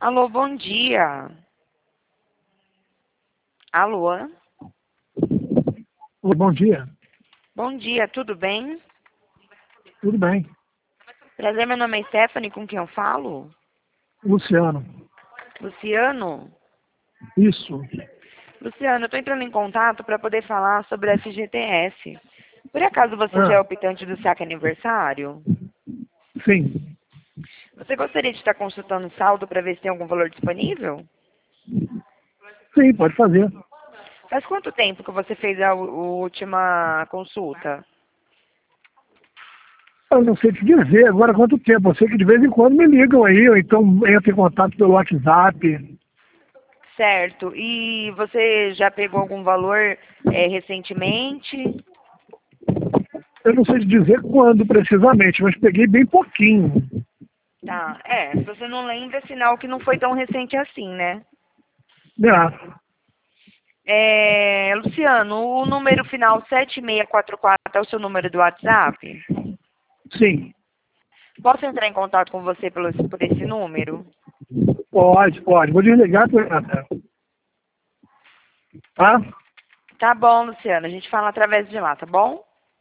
Alô, bom dia. Alô? Oi, bom dia. Bom dia, tudo bem? Tudo bem? Prazer, meu nome é Stephanie, com quem eu falo? Luciano. Luciano? Isso. Luciano, eu estou entrando em contato para poder falar sobre a FGTS. Por acaso você já é Ah, optante do saque aniversário? sim. Você gostaria de estar consultando o saldo para ver se tem algum valor disponível? Sim, pode fazer. Faz quanto tempo que você fez a última consulta? Eu não sei te dizer agora quanto tempo. Eu sei que de vez em quando me ligam aí, ou então entro em contato pelo WhatsApp. Certo. E você já pegou algum valor recentemente? Eu não sei te dizer quando precisamente, mas peguei bem pouquinho. Tá. Se você não lembra, é sinal que não foi tão recente assim, né? Ah, Luciano, o número final 7644 é o seu número do WhatsApp? sim. Posso entrar em contato com você por esse número? Pode, pode. Vou desligar. Tá? Tá bom, Luciano. A gente fala através de lá, tá bom?